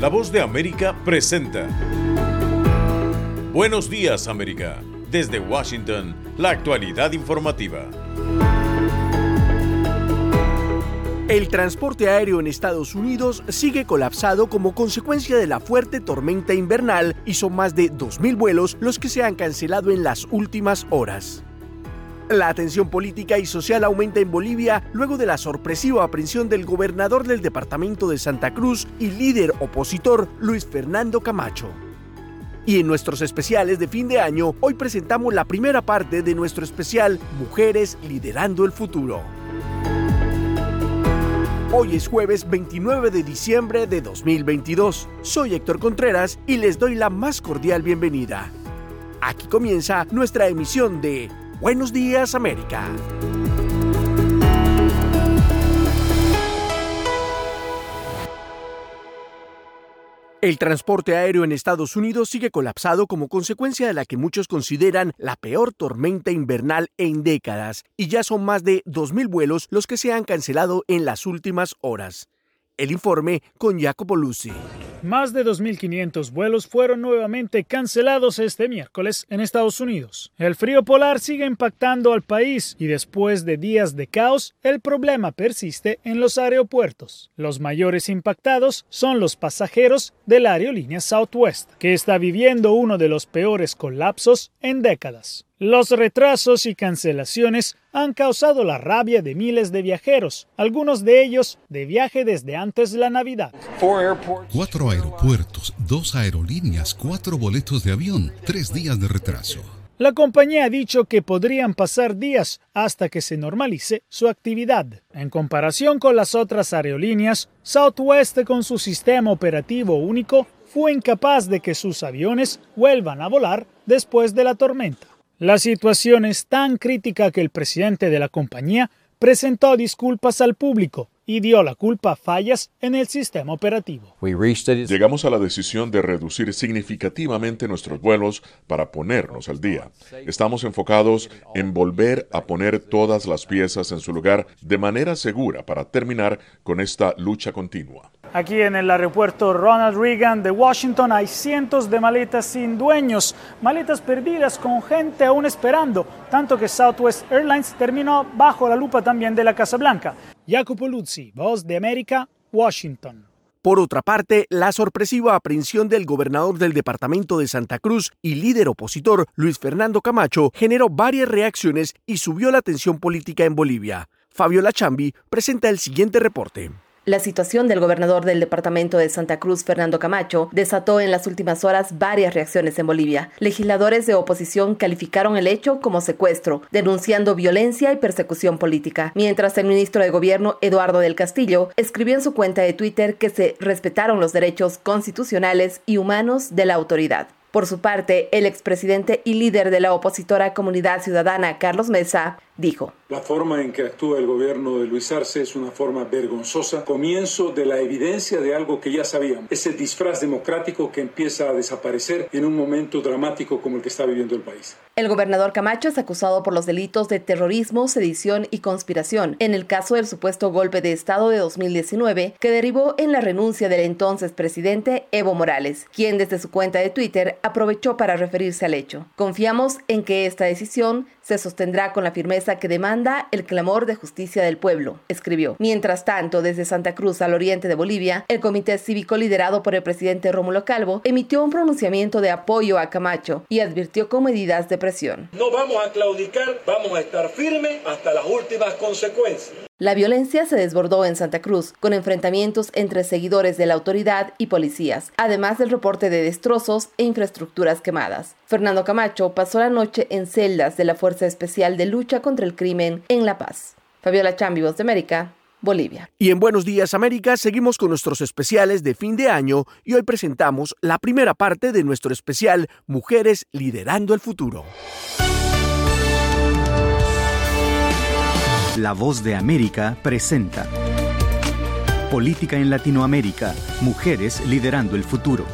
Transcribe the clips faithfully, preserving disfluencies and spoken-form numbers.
La Voz de América presenta Buenos Días, América. Desde Washington, la actualidad informativa. El transporte aéreo en Estados Unidos sigue colapsado como consecuencia de la fuerte tormenta invernal y son más de dos mil vuelos los que se han cancelado en las últimas horas. La tensión política y social aumenta en Bolivia luego de la sorpresiva aprehensión del gobernador del departamento de Santa Cruz y líder opositor Luis Fernando Camacho. Y en nuestros especiales de fin de año, hoy presentamos la primera parte de nuestro especial Mujeres Liderando el Futuro. Hoy es jueves veintinueve de diciembre de dos mil veintidós. Soy Héctor Contreras y les doy la más cordial bienvenida. Aquí comienza nuestra emisión de Buenos Días, América. El transporte aéreo en Estados Unidos sigue colapsado como consecuencia de la que muchos consideran la peor tormenta invernal en décadas, y ya son más de dos mil vuelos los que se han cancelado en las últimas horas. El informe con Jacopo Luzzi. Más de dos mil quinientos vuelos fueron nuevamente cancelados este miércoles en Estados Unidos. El frío polar sigue impactando al país y después de días de caos, el problema persiste en los aeropuertos. Los mayores impactados son los pasajeros de la aerolínea Southwest, que está viviendo uno de los peores colapsos en décadas. Los retrasos y cancelaciones han causado la rabia de miles de viajeros, algunos de ellos de viaje desde antes de la Navidad. Cuatro aeropuertos, dos aerolíneas, cuatro boletos de avión, tres días de retraso. La compañía ha dicho que podrían pasar días hasta que se normalice su actividad. En comparación con las otras aerolíneas, Southwest, con su sistema operativo único, fue incapaz de que sus aviones vuelvan a volar después de la tormenta. La situación es tan crítica que el presidente de la compañía presentó disculpas al público y dio la culpa a fallas en el sistema operativo. Llegamos a la decisión de reducir significativamente nuestros vuelos para ponernos al día. Estamos enfocados en volver a poner todas las piezas en su lugar de manera segura para terminar con esta lucha continua. Aquí en el aeropuerto Ronald Reagan de Washington hay cientos de maletas sin dueños, maletas perdidas con gente aún esperando, tanto que Southwest Airlines terminó bajo la lupa también de la Casa Blanca. Jacopo Luzzi, Voz de América, Washington. Por otra parte, la sorpresiva aprehensión del gobernador del departamento de Santa Cruz y líder opositor Luis Fernando Camacho generó varias reacciones y subió la tensión política en Bolivia. Fabiola Chambi presenta el siguiente reporte. La situación del gobernador del departamento de Santa Cruz, Fernando Camacho, desató en las últimas horas varias reacciones en Bolivia. Legisladores de oposición calificaron el hecho como secuestro, denunciando violencia y persecución política, mientras el ministro de Gobierno, Eduardo del Castillo, escribió en su cuenta de Twitter que se respetaron los derechos constitucionales y humanos de la autoridad. Por su parte, el expresidente y líder de la opositora Comunidad Ciudadana, Carlos Mesa, dijo: La forma en que actúa el gobierno de Luis Arce es una forma vergonzosa, comienzo de la evidencia de algo que ya sabíamos, ese disfraz democrático que empieza a desaparecer en un momento dramático como el que está viviendo el país. El gobernador Camacho es acusado por los delitos de terrorismo, sedición y conspiración, en el caso del supuesto golpe de Estado de dos mil diecinueve, que derivó en la renuncia del entonces presidente Evo Morales, quien desde su cuenta de Twitter aprovechó para referirse al hecho. Confiamos en que esta decisión se sostendrá con la firmeza que demanda el clamor de justicia del pueblo, escribió. Mientras tanto, desde Santa Cruz al oriente de Bolivia, el comité cívico liderado por el presidente Rómulo Calvo emitió un pronunciamiento de apoyo a Camacho y advirtió con medidas de presión. No vamos a claudicar, vamos a estar firmes hasta las últimas consecuencias. La violencia se desbordó en Santa Cruz, con enfrentamientos entre seguidores de la autoridad y policías, además del reporte de destrozos e infraestructuras quemadas. Fernando Camacho pasó la noche en celdas de la Fuerza Especial de Lucha contra el Crimen en La Paz. Fabiola Chambi, Voz de América, Bolivia. Y en Buenos Días, América, seguimos con nuestros especiales de fin de año y hoy presentamos la primera parte de nuestro especial Mujeres Liderando el Futuro. La Voz de América presenta Política en Latinoamérica, Mujeres Liderando el Futuro.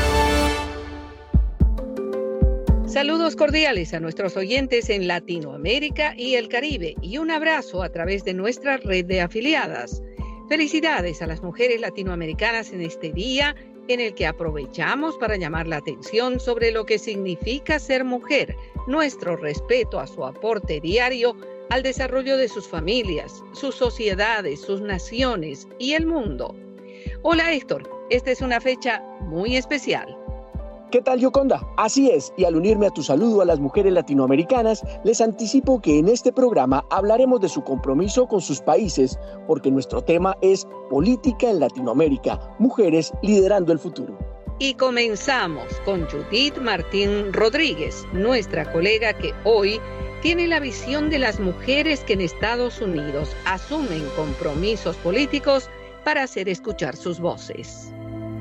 Saludos cordiales a nuestros oyentes en Latinoamérica y el Caribe y un abrazo a través de nuestra red de afiliadas. Felicidades a las mujeres latinoamericanas en este día en el que aprovechamos para llamar la atención sobre lo que significa ser mujer, nuestro respeto a su aporte diario al desarrollo de sus familias, sus sociedades, sus naciones y el mundo. Hola Héctor, esta es una fecha muy especial. ¿Qué tal, Yoconda? Así es, y al unirme a tu saludo a las mujeres latinoamericanas, les anticipo que en este programa hablaremos de su compromiso con sus países, porque nuestro tema es Política en Latinoamérica, mujeres liderando el futuro. Y comenzamos con Judith Martín Rodríguez, nuestra colega que hoy tiene la visión de las mujeres que en Estados Unidos asumen compromisos políticos para hacer escuchar sus voces.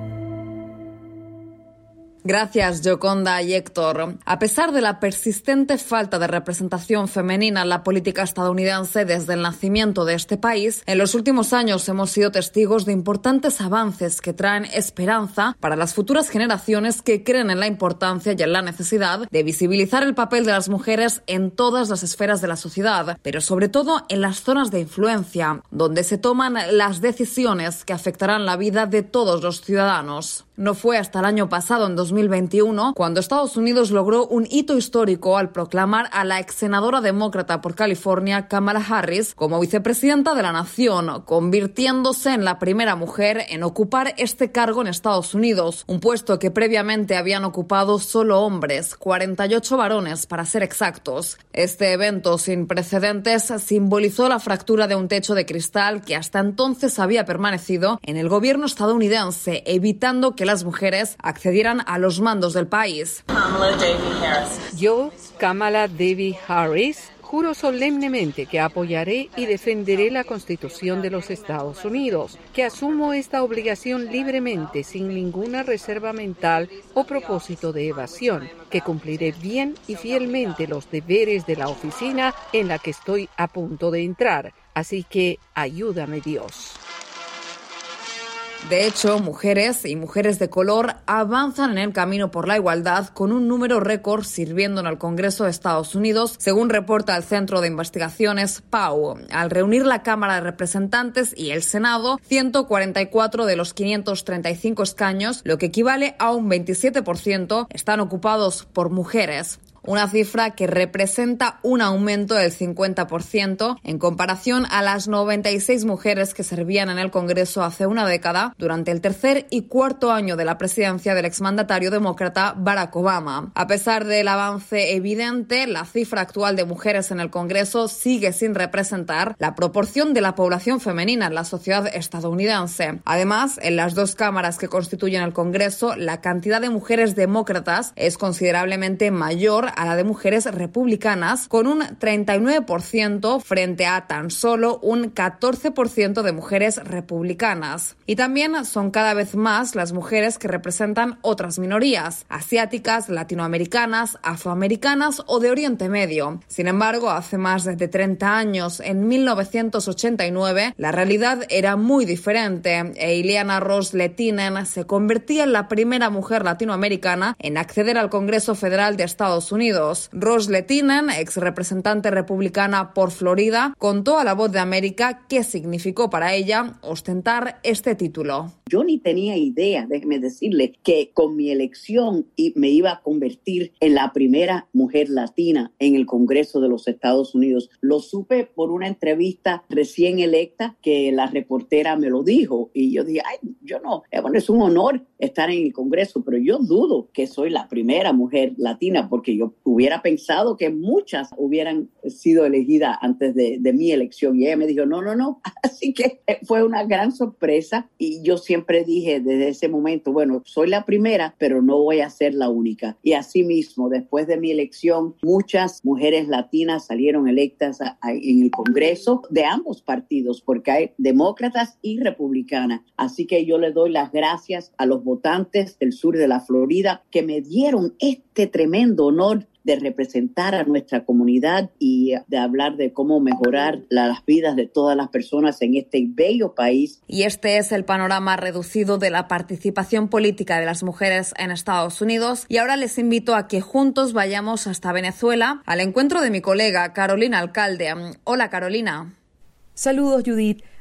Gracias, Yoconda y Héctor. A pesar de la persistente falta de representación femenina en la política estadounidense desde el nacimiento de este país, en los últimos años hemos sido testigos de importantes avances que traen esperanza para las futuras generaciones que creen en la importancia y en la necesidad de visibilizar el papel de las mujeres en todas las esferas de la sociedad, pero sobre todo en las zonas de influencia, donde se toman las decisiones que afectarán la vida de todos los ciudadanos. No fue hasta el año pasado, en dos mil veintiuno, cuando Estados Unidos logró un hito histórico al proclamar a la ex senadora demócrata por California, Kamala Harris, como vicepresidenta de la nación, convirtiéndose en la primera mujer en ocupar este cargo en Estados Unidos, un puesto que previamente habían ocupado solo hombres, cuarenta y ocho varones para ser exactos. Este evento sin precedentes simbolizó la fractura de un techo de cristal que hasta entonces había permanecido en el gobierno estadounidense, evitando que las mujeres accedieran a los mandos del país. Yo, Kamala Devi Harris, juro solemnemente que apoyaré y defenderé la Constitución de los Estados Unidos, que asumo esta obligación libremente, sin ninguna reserva mental o propósito de evasión, que cumpliré bien y fielmente los deberes de la oficina en la que estoy a punto de entrar. Así que ayúdame, Dios. De hecho, mujeres y mujeres de color avanzan en el camino por la igualdad con un número récord sirviendo en el Congreso de Estados Unidos, según reporta el Centro de Investigaciones P A U. Al reunir la Cámara de Representantes y el Senado, ciento cuarenta y cuatro de los quinientos treinta y cinco escaños, lo que equivale a un veintisiete por ciento, están ocupados por mujeres. Una cifra que representa un aumento del cincuenta por ciento en comparación a las noventa y seis mujeres que servían en el Congreso hace una década durante el tercer y cuarto año de la presidencia del exmandatario demócrata Barack Obama. A pesar del avance evidente, la cifra actual de mujeres en el Congreso sigue sin representar la proporción de la población femenina en la sociedad estadounidense. Además, en las dos cámaras que constituyen el Congreso, la cantidad de mujeres demócratas es considerablemente mayor a la de mujeres republicanas, con un treinta y nueve por ciento frente a tan solo un catorce por ciento de mujeres republicanas. Y también son cada vez más las mujeres que representan otras minorías, asiáticas, latinoamericanas, afroamericanas o de Oriente Medio. Sin embargo, hace más de treinta años, en mil novecientos ochenta y nueve, la realidad era muy diferente e Ileana Ros-Lehtinen se convertía en la primera mujer latinoamericana en acceder al Congreso Federal de Estados Unidos. Ros-Lehtinen, ex representante republicana por Florida, contó a La Voz de América qué significó para ella ostentar este título. Yo ni tenía idea, déjeme decirle, que con mi elección me iba a convertir en la primera mujer latina en el Congreso de los Estados Unidos. Lo supe por una entrevista recién electa que la reportera me lo dijo y yo dije, ay, yo no, bueno, es un honor estar en el Congreso, pero yo dudo que soy la primera mujer latina porque yo hubiera pensado que muchas hubieran sido elegidas antes de, de mi elección y ella me dijo, no, no, no. Así que fue una gran sorpresa y yo siempre Siempre dije desde ese momento, bueno, soy la primera, pero no voy a ser la única. Y así mismo, después de mi elección, muchas mujeres latinas salieron electas a, a, en el Congreso de ambos partidos, porque hay demócratas y republicanas. Así que yo le doy las gracias a los votantes del sur de la Florida que me dieron este tremendo honor de representar a nuestra comunidad y de hablar de cómo mejorar las vidas de todas las personas en este bello país. Y este es el panorama reducido de la participación política de las mujeres en Estados Unidos. Y ahora les invito a que juntos vayamos hasta Venezuela al encuentro de mi colega Carolina Alcalde. Hola, Carolina. Saludos, Judith.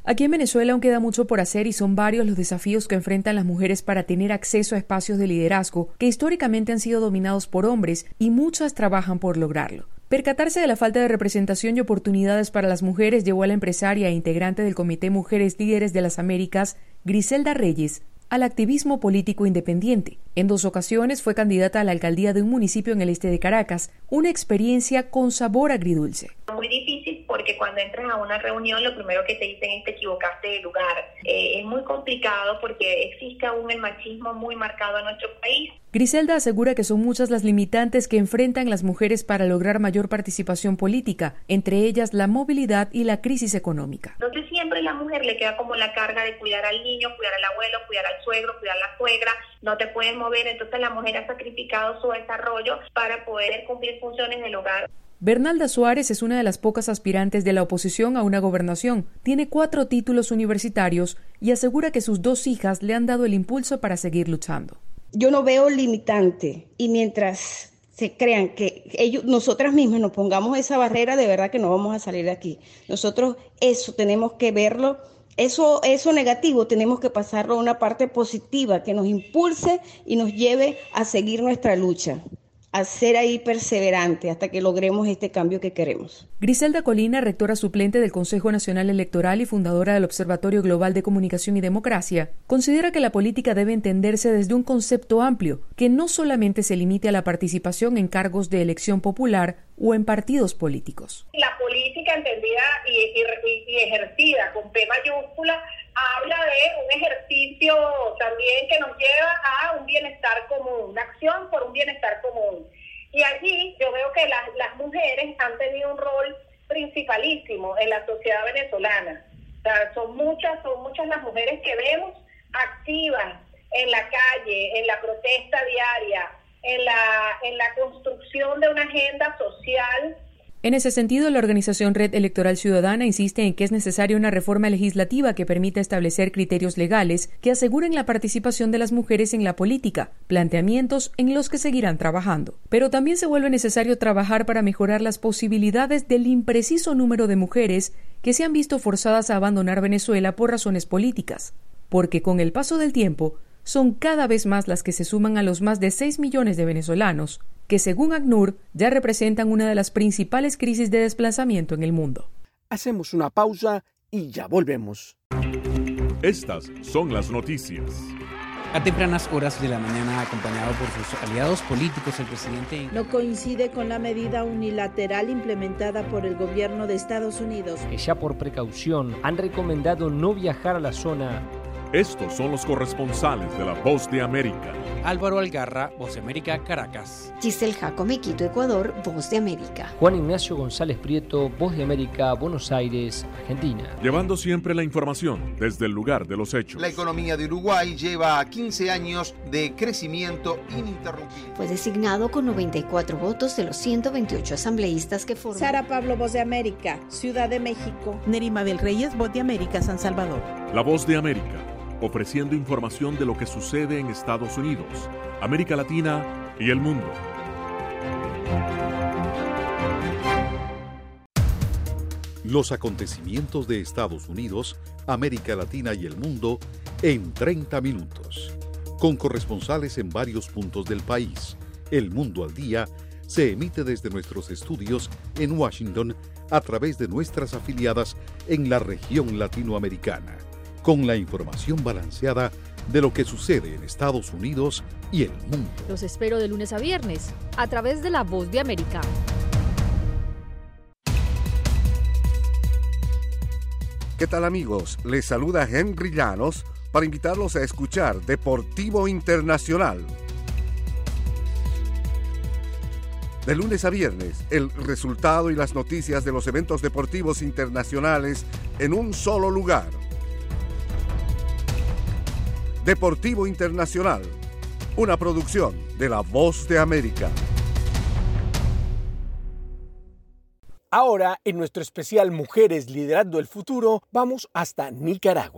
Aquí en Venezuela aún queda mucho por hacer y son varios los desafíos que enfrentan las mujeres para tener acceso a espacios de liderazgo que históricamente han sido dominados por hombres y muchas trabajan por lograrlo. Percatarse de la falta de representación y oportunidades para las mujeres llevó a la empresaria e integrante del Comité Mujeres Líderes de las Américas, Griselda Reyes, al activismo político independiente. En dos ocasiones fue candidata a la alcaldía de un municipio en el este de Caracas, una experiencia con sabor agridulce. Muy difícil porque cuando entras a una reunión lo primero que te dicen es te equivocaste de lugar. Eh, es muy complicado porque existe aún el machismo muy marcado en nuestro país. Griselda asegura que son muchas las limitantes que enfrentan las mujeres para lograr mayor participación política, entre ellas la movilidad y la crisis económica. Entonces siempre a la mujer le queda como la carga de cuidar al niño, cuidar al abuelo, cuidar al suegro, cuidar a la suegra, no te puedes mover, entonces la mujer ha sacrificado su desarrollo para poder cumplir funciones del hogar. Bernalda Suárez es una de las pocas aspirantes de la oposición a una gobernación. Tiene cuatro títulos universitarios y asegura que sus dos hijas le han dado el impulso para seguir luchando. Yo no veo limitante y mientras se crean que ellos, nosotras mismas nos pongamos esa barrera, de verdad que no vamos a salir de aquí. Nosotros eso tenemos que verlo, eso, eso negativo tenemos que pasarlo a una parte positiva que nos impulse y nos lleve a seguir nuestra lucha, a ser ahí perseverante hasta que logremos este cambio que queremos. Griselda Colina, rectora suplente del Consejo Nacional Electoral y fundadora del Observatorio Global de Comunicación y Democracia, considera que la política debe entenderse desde un concepto amplio, que no solamente se limite a la participación en cargos de elección popular o en partidos políticos. La política entendida y, y, y ejercida con P mayúscula habla de un ejercicio también que nos lleva a un bienestar común, una acción por un bienestar común. Y allí yo veo que las, las mujeres han tenido un rol principalísimo en la sociedad venezolana. O sea, son muchas, son muchas las mujeres que vemos activas en la calle, en la protesta diaria, en la, en la construcción de una agenda social. En ese sentido, la organización Red Electoral Ciudadana insiste en que es necesaria una reforma legislativa que permita establecer criterios legales que aseguren la participación de las mujeres en la política, planteamientos en los que seguirán trabajando. Pero también se vuelve necesario trabajar para mejorar las posibilidades del impreciso número de mujeres que se han visto forzadas a abandonar Venezuela por razones políticas, porque con el paso del tiempo son cada vez más las que se suman a los más de seis millones de venezolanos que según ACNUR ya representan una de las principales crisis de desplazamiento en el mundo. Hacemos una pausa y ya volvemos. Estas son las noticias. A tempranas horas de la mañana, acompañado por sus aliados políticos, el presidente... No coincide con la medida unilateral implementada por el gobierno de Estados Unidos. Que ya por precaución han recomendado no viajar a la zona. Estos son los corresponsales de La Voz de América. Álvaro Algarra, Voz de América, Caracas. Giselle Jacome, Quito, Ecuador, Voz de América. Juan Ignacio González Prieto, Voz de América, Buenos Aires, Argentina. Llevando siempre la información desde el lugar de los hechos. La economía de Uruguay lleva quince años de crecimiento ininterrumpido. Fue designado con noventa y cuatro votos de los ciento veintiocho asambleístas que forman. Sara Pablo, Voz de América, Ciudad de México. Neri Mabel Reyes, Voz de América, San Salvador. La Voz de América, ofreciendo información de lo que sucede en Estados Unidos, América Latina y el mundo. Los acontecimientos de Estados Unidos, América Latina y el mundo en treinta minutos. Con corresponsales en varios puntos del país. El Mundo al Día se emite desde nuestros estudios en Washington a través de nuestras afiliadas en la región latinoamericana, con la información balanceada de lo que sucede en Estados Unidos y el mundo. Los espero de lunes a viernes, a través de La Voz de América. ¿Qué tal, amigos? Les saluda Henry Llanos para invitarlos a escuchar Deportivo Internacional. De lunes a viernes, el resultado y las noticias de los eventos deportivos internacionales en un solo lugar. Deportivo Internacional, una producción de La Voz de América. Ahora, en nuestro especial Mujeres Liderando el Futuro, vamos hasta Nicaragua.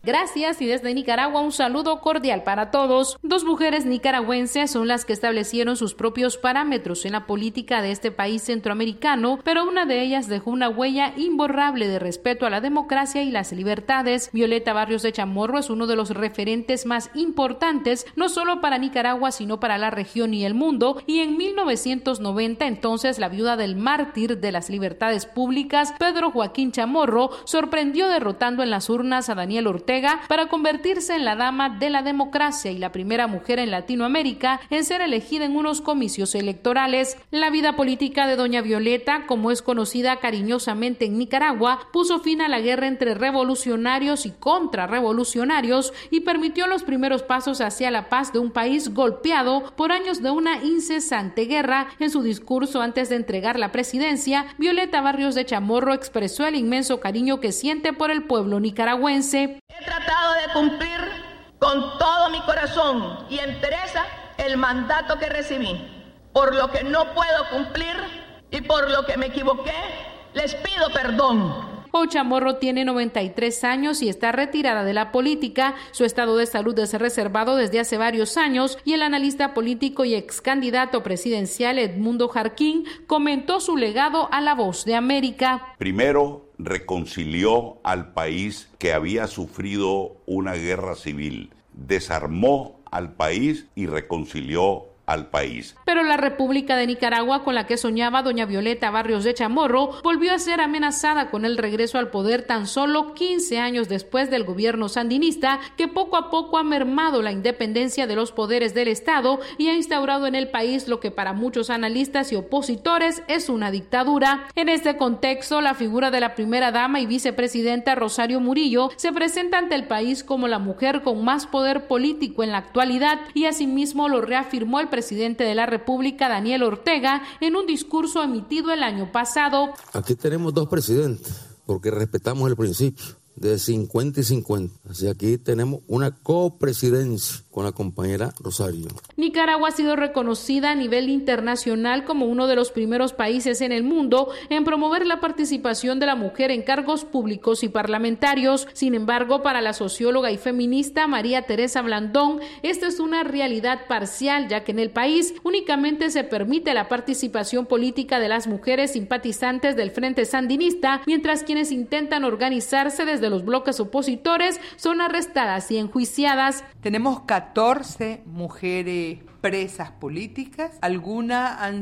Gracias, y desde Nicaragua un saludo cordial para todos. Dos mujeres nicaragüenses son las que establecieron sus propios parámetros en la política de este país centroamericano, pero una de ellas dejó una huella imborrable de respeto a la democracia y las libertades. Violeta Barrios de Chamorro es uno de los referentes más importantes, no solo para Nicaragua, sino para la región y el mundo, y en mil novecientos noventa, entonces la viuda del mártir de las libertades públicas, Pedro Joaquín Chamorro, sorprendió derrotando en las urnas a Daniel Ortega para convertirse en la dama de la democracia y la primera mujer en Latinoamérica en ser elegida en unos comicios electorales. La vida política de doña Violeta, como es conocida cariñosamente en Nicaragua, puso fin a la guerra entre revolucionarios y contrarrevolucionarios y permitió los primeros pasos hacia la paz de un país golpeado por años de una incesante guerra. En su discurso antes de entregar la presidencia, Violeta Barrios de Chamorro expresó el inmenso cariño que siente por el pueblo nicaragüense. He tratado de cumplir con todo mi corazón y entereza el mandato que recibí. Por lo que no puedo cumplir y por lo que me equivoqué, les pido perdón. Hoy Chamorro tiene noventa y tres años y está retirada de la política. Su estado de salud es reservado desde hace varios años y el analista político y ex candidato presidencial Edmundo Jarquín comentó su legado a La Voz de América. Primero, reconcilió al país que había sufrido una guerra civil, desarmó al país y reconcilió al país. Pero la República de Nicaragua, con la que soñaba doña Violeta Barrios de Chamorro, volvió a ser amenazada con el regreso al poder tan solo quince años después del gobierno sandinista, que poco a poco ha mermado la independencia de los poderes del Estado y ha instaurado en el país lo que para muchos analistas y opositores es una dictadura. En este contexto, la figura de la primera dama y vicepresidenta Rosario Murillo se presenta ante el país como la mujer con más poder político en la actualidad, y asimismo lo reafirmó el presidente de la República, Daniel Ortega, en un discurso emitido el año pasado. Aquí tenemos dos presidentes, porque respetamos el principio de cincuenta y cincuenta. Así aquí tenemos una copresidencia con la compañera Rosario. Nicaragua ha sido reconocida a nivel internacional como uno de los primeros países en el mundo en promover la participación de la mujer en cargos públicos y parlamentarios. Sin embargo, para la socióloga y feminista María Teresa Blandón, esta es una realidad parcial, ya que en el país únicamente se permite la participación política de las mujeres simpatizantes del Frente Sandinista, mientras quienes intentan organizarse desde los bloques opositores son arrestadas y enjuiciadas. Tenemos catorce mujeres presas políticas. Algunas han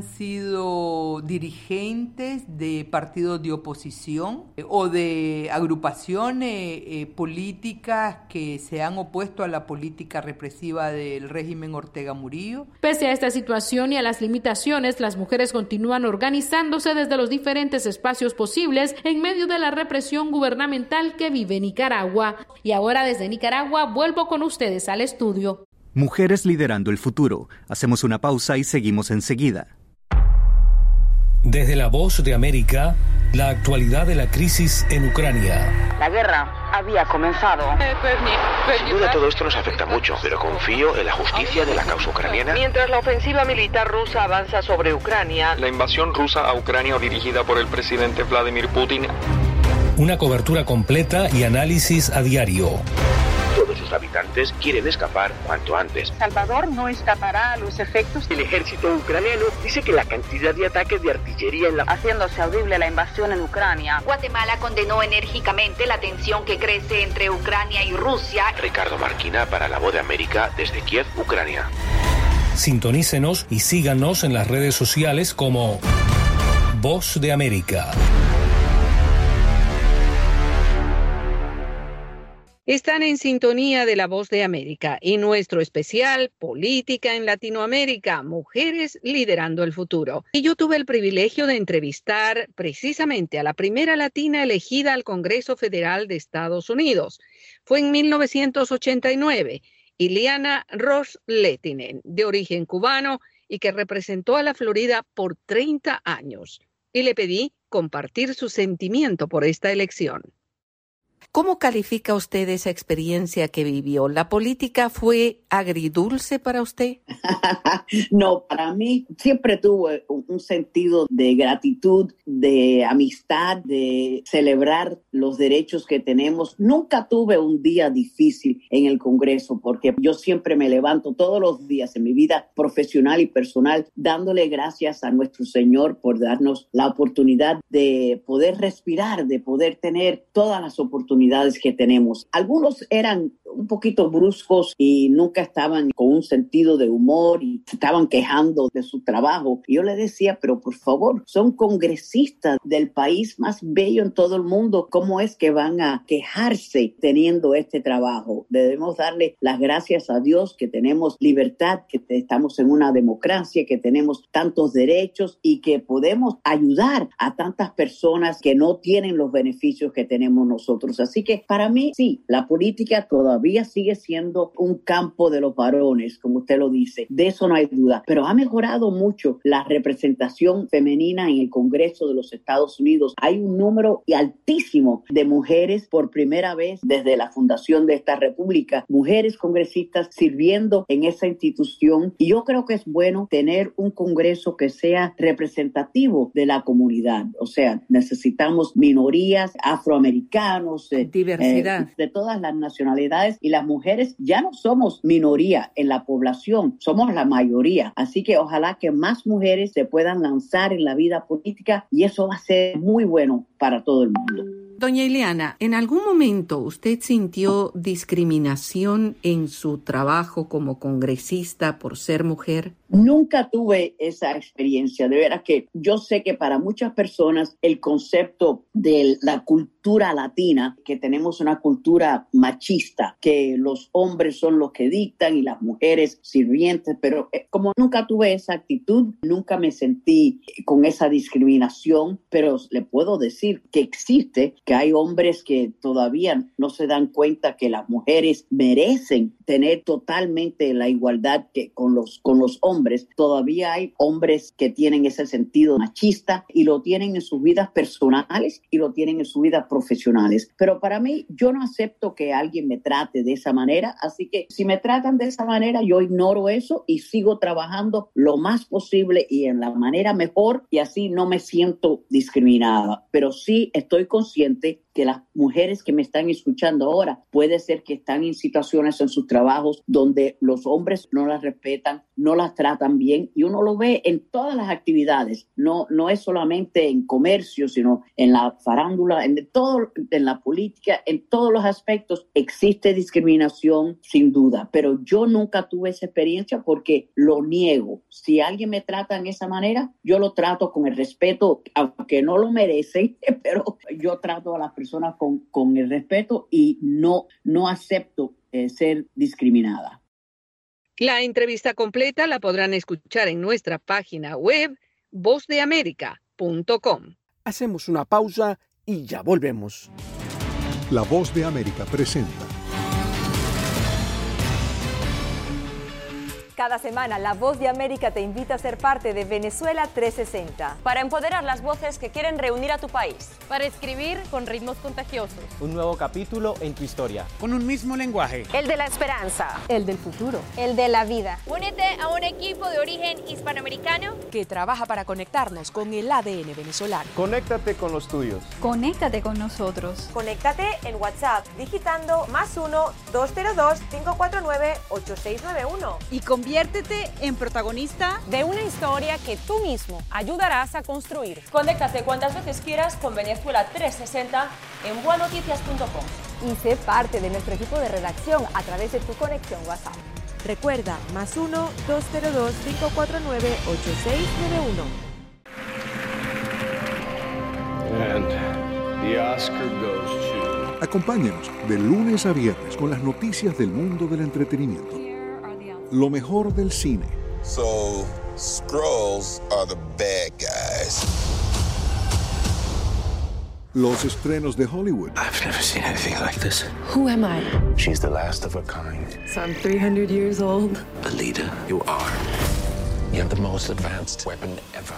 sido dirigentes de partidos de oposición eh, o de agrupaciones eh, políticas que se han opuesto a la política represiva del régimen Ortega Murillo. Pese a esta situación y a las limitaciones, las mujeres continúan organizándose desde los diferentes espacios posibles en medio de la represión gubernamental que vive Nicaragua. Y ahora desde Nicaragua vuelvo con ustedes al estudio. Mujeres liderando el futuro. Hacemos una pausa y seguimos enseguida. Desde La Voz de América, la actualidad de la crisis en Ucrania. La guerra había comenzado. Sin duda todo esto nos afecta mucho, pero confío en la justicia de la causa ucraniana. Mientras la ofensiva militar rusa avanza sobre Ucrania. La invasión rusa a Ucrania dirigida por el presidente Vladimir Putin. Una cobertura completa y análisis a diario. Todos sus habitantes quieren escapar cuanto antes. Salvador no escapará a los efectos. El ejército ucraniano dice que la cantidad de ataques de artillería en la... haciéndose audible la invasión en Ucrania. Guatemala condenó enérgicamente la tensión que crece entre Ucrania y Rusia. Ricardo Marquina para La Voz de América desde Kiev, Ucrania. Sintonícenos y síganos en las redes sociales como Voz de América. Están en sintonía de La Voz de América y nuestro especial Política en Latinoamérica, Mujeres Liderando el Futuro. Y yo tuve el privilegio de entrevistar precisamente a la primera latina elegida al Congreso Federal de Estados Unidos. Fue en mil novecientos ochenta y nueve, Ileana Ros-Lehtinen, de origen cubano y que representó a la Florida por treinta años. Y le pedí compartir su sentimiento por esta elección. ¿Cómo califica usted esa experiencia que vivió? ¿La política fue agridulce para usted? No, para mí siempre tuve un sentido de gratitud, de amistad, de celebrar los derechos que tenemos. Nunca tuve un día difícil en el Congreso porque yo siempre me levanto todos los días en mi vida profesional y personal dándole gracias a nuestro Señor por darnos la oportunidad de poder respirar, de poder tener todas las oportunidades que tenemos. Algunos eran un poquito bruscos y nunca estaban con un sentido de humor y se estaban quejando de su trabajo. Y yo le decía, pero por favor, son congresistas del país más bello en todo el mundo. ¿Cómo es que van a quejarse teniendo este trabajo? Debemos darle las gracias a Dios que tenemos libertad, que estamos en una democracia, que tenemos tantos derechos y que podemos ayudar a tantas personas que no tienen los beneficios que tenemos nosotros. Así que para mí, sí, la política todavía sigue siendo un campo de los varones, como usted lo dice. De eso no hay duda. Pero ha mejorado mucho la representación femenina en el Congreso de los Estados Unidos. Hay un número altísimo de mujeres por primera vez desde la fundación de esta república. Mujeres congresistas sirviendo en esa institución. Y yo creo que es bueno tener un Congreso que sea representativo de la comunidad. O sea, necesitamos minorías, afroamericanos, eh, diversidad eh, de todas las nacionalidades. Y las mujeres ya no somos minoría en la población, somos la mayoría. Así que ojalá que más mujeres se puedan lanzar en la vida política y eso va a ser muy bueno para todo el mundo. Doña Ileana, ¿en algún momento usted sintió discriminación en su trabajo como congresista por ser mujer? Nunca tuve esa experiencia. De veras que yo sé que para muchas personas el concepto de la cultura latina, que tenemos una cultura machista, que los hombres son los que dictan y las mujeres sirvientes, pero como nunca tuve esa actitud, nunca me sentí con esa discriminación, pero le puedo decir que existe, que hay hombres que todavía no se dan cuenta que las mujeres merecen tener totalmente la igualdad que con los, con los hombres. Todavía hay hombres que tienen ese sentido machista y lo tienen en sus vidas personales y lo tienen en sus vidas profesionales. Pero para mí, yo no acepto que alguien me trate de esa manera, así que si me tratan de esa manera, yo ignoro eso y sigo trabajando lo más posible y en la manera mejor y así no me siento discriminada. Pero sí estoy consciente que las mujeres que me están escuchando ahora puede ser que están en situaciones en sus trabajos donde los hombres no las respetan, no las tratan bien y uno lo ve en todas las actividades. No, no es solamente en comercio, sino en la farándula, en, todo, en la política, en todos los aspectos existe discriminación sin duda, pero yo nunca tuve esa experiencia porque lo niego. Si alguien me trata en esa manera, yo lo trato con el respeto, aunque no lo merecen, pero yo trato a las personas con, con el respeto y no, no acepto eh, ser discriminada. La entrevista completa la podrán escuchar en nuestra página web voz de américa punto com. Hacemos una pausa y ya volvemos. La Voz de América presenta. Cada semana, La Voz de América te invita a ser parte de Venezuela trescientos sesenta. Para empoderar las voces que quieren reunir a tu país. Para escribir con ritmos contagiosos. Un nuevo capítulo en tu historia. Con un mismo lenguaje. El de la esperanza. El del futuro. El de la vida. Únete a un equipo de origen hispanoamericano que trabaja para conectarnos con el A D N venezolano. Conéctate con los tuyos. Conéctate con nosotros. Conéctate en WhatsApp digitando más uno, dos cero dos, cinco cuatro nueve, ocho seis nueve uno. Y con Conviértete en protagonista de una historia que tú mismo ayudarás a construir. Conéctate cuantas veces quieras con Venezuela trescientos sesenta en bua noticias punto com. Y sé parte de nuestro equipo de redacción a través de tu conexión WhatsApp. Recuerda, más uno, dos cero dos, cinco cuatro nueve, ocho seis nueve uno. And the Oscar goes to... Acompáñanos de lunes a viernes con las noticias del mundo del entretenimiento. Lo mejor del cine. So, Skrulls are the bad guys. Los estrenos de Hollywood. I've never seen anything like this. Who am I? She's the last of her kind. So I'm three hundred years old. The leader you are. You have the most advanced weapon ever.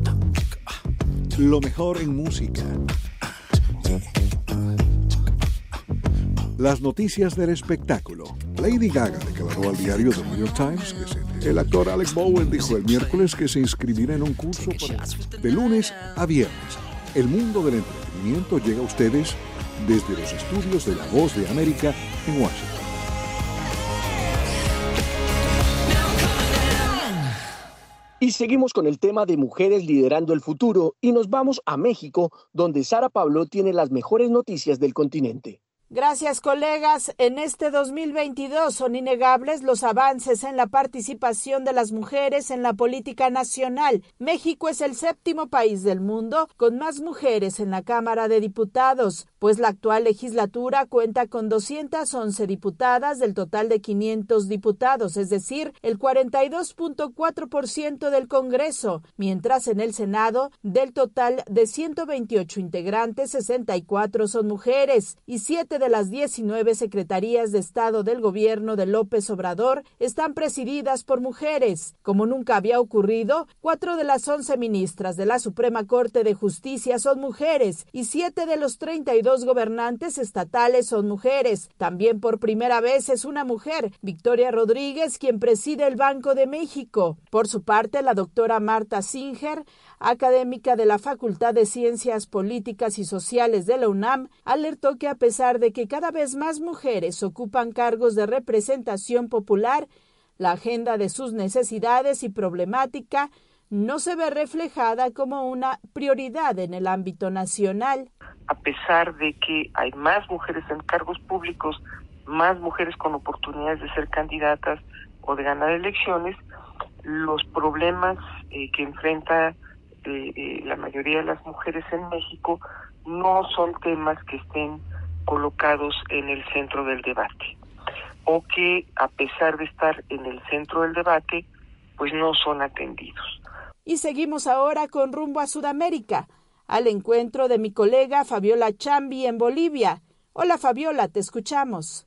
Lo mejor en música. Las noticias del espectáculo. Lady Gaga declaró al diario The New York Times que se... El actor Alec Bowen dijo el miércoles que se inscribirá en un curso para... De lunes a viernes, el mundo del entretenimiento llega a ustedes desde los estudios de La Voz de América en Washington. Y seguimos con el tema de mujeres liderando el futuro y nos vamos a México, donde Sara Pablo tiene las mejores noticias del continente. Gracias, colegas. En este dos mil veintidós son innegables los avances en la participación de las mujeres en la política nacional. México es el séptimo país del mundo con más mujeres en la Cámara de Diputados, pues la actual legislatura cuenta con doscientas once diputadas del total de quinientos diputados, es decir, el cuarenta y dos punto cuatro por ciento del Congreso, mientras en el Senado, del total de ciento veintiocho integrantes, sesenta y cuatro son mujeres y siete de las diecinueve secretarías de Estado del gobierno de López Obrador están presididas por mujeres. Como nunca había ocurrido, cuatro de las once ministras de la Suprema Corte de Justicia son mujeres y siete de los treinta y dos gobernantes estatales son mujeres. También por primera vez es una mujer, Victoria Rodríguez, quien preside el Banco de México. Por su parte, la doctora Marta Singer, académica de la Facultad de Ciencias Políticas y Sociales de la UNAM, alertó que a pesar de que cada vez más mujeres ocupan cargos de representación popular, la agenda de sus necesidades y problemática no se ve reflejada como una prioridad en el ámbito nacional. A pesar de que hay más mujeres en cargos públicos, más mujeres con oportunidades de ser candidatas o de ganar elecciones, los problemas eh, que enfrenta eh, eh, la mayoría de las mujeres en México no son temas que estén colocados en el centro del debate, o que a pesar de estar en el centro del debate, pues no son atendidos. Y seguimos ahora con rumbo a Sudamérica, al encuentro de mi colega Fabiola Chambi en Bolivia. Hola Fabiola, te escuchamos.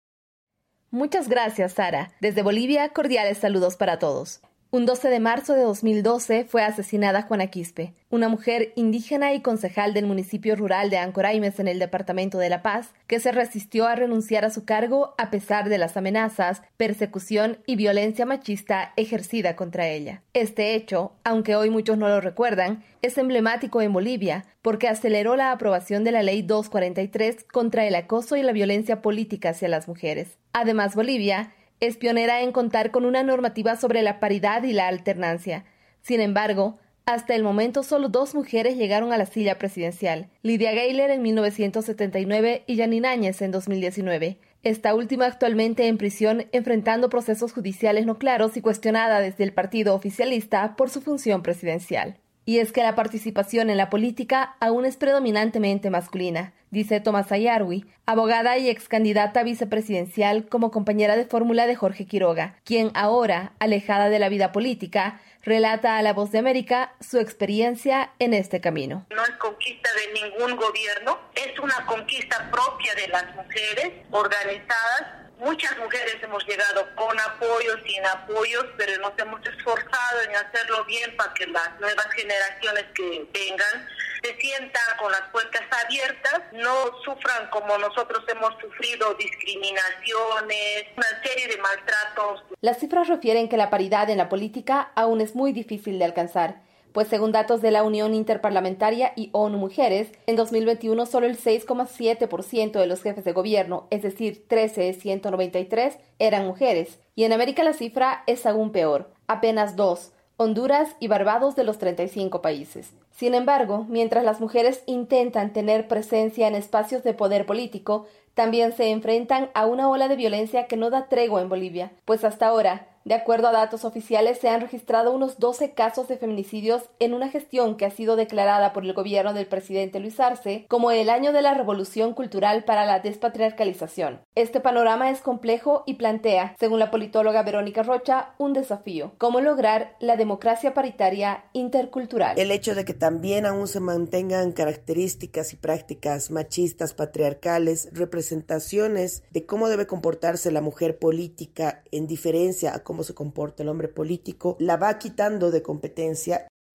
Muchas gracias, Sara. Desde Bolivia, cordiales saludos para todos. Un doce de marzo de dos mil doce fue asesinada Juana Quispe, una mujer indígena y concejal del municipio rural de Ancoraimes en el departamento de La Paz, que se resistió a renunciar a su cargo a pesar de las amenazas, persecución y violencia machista ejercida contra ella. Este hecho, aunque hoy muchos no lo recuerdan, es emblemático en Bolivia porque aceleró la aprobación de la Ley doscientos cuarenta y tres contra el acoso y la violencia política hacia las mujeres. Además, Bolivia es pionera en contar con una normativa sobre la paridad y la alternancia. Sin embargo, hasta el momento solo dos mujeres llegaron a la silla presidencial, Lidia Gayler en mil novecientos setenta y nueve y Yanine Áñez en dos mil diecinueve. Esta última actualmente en prisión enfrentando procesos judiciales no claros y cuestionada desde el partido oficialista por su función presidencial. Y es que la participación en la política aún es predominantemente masculina, dice Tomás Ayarwi, abogada y ex candidata vicepresidencial como compañera de fórmula de Jorge Quiroga, quien ahora, alejada de la vida política, relata a La Voz de América su experiencia en este camino. No es conquista de ningún gobierno, es una conquista propia de las mujeres organizadas. Muchas mujeres hemos llegado con apoyos, sin apoyos, pero nos hemos esforzado en hacerlo bien para que las nuevas generaciones que vengan se sientan con las puertas abiertas, no sufran como nosotros hemos sufrido discriminaciones, una serie de maltratos. Las cifras refieren que la paridad en la política aún es muy difícil de alcanzar, pues según datos de la Unión Interparlamentaria y ONU Mujeres, en dos mil veintiuno solo el seis coma siete por ciento de los jefes de gobierno, es decir, trece de ciento noventa y tres, eran mujeres. Y en América la cifra es aún peor, apenas dos, Honduras y Barbados de los treinta y cinco países. Sin embargo, mientras las mujeres intentan tener presencia en espacios de poder político, también se enfrentan a una ola de violencia que no da tregua en Bolivia, pues hasta ahora, de acuerdo a datos oficiales, se han registrado unos doce casos de feminicidios en una gestión que ha sido declarada por el gobierno del presidente Luis Arce como el año de la revolución cultural para la despatriarcalización. Este panorama es complejo y plantea, según la politóloga Verónica Rocha, un desafío: cómo lograr la democracia paritaria intercultural. El hecho de que también aún se mantengan características y prácticas machistas, patriarcales, representaciones de cómo debe comportarse la mujer política en diferencia a cómo se comporta el hombre político, la va quitando de competencia.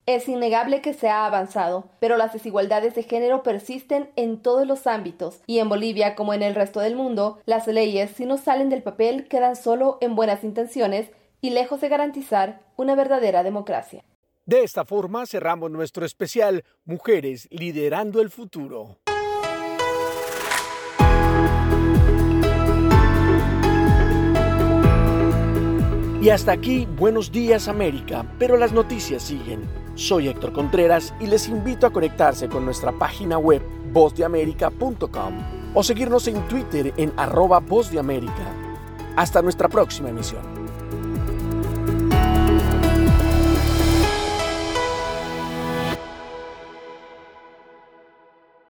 Es innegable que se ha avanzado, pero las desigualdades de género persisten en todos los ámbitos, y en Bolivia, como en el resto del mundo, las leyes, si no salen del papel, quedan solo en buenas intenciones y lejos de garantizar una verdadera democracia. De esta forma cerramos nuestro especial Mujeres liderando el futuro. Y hasta aquí, Buenos Días América, pero las noticias siguen. Soy Héctor Contreras y les invito a conectarse con nuestra página web voz de américa punto com o seguirnos en Twitter en arroba voz de América. Hasta nuestra próxima emisión.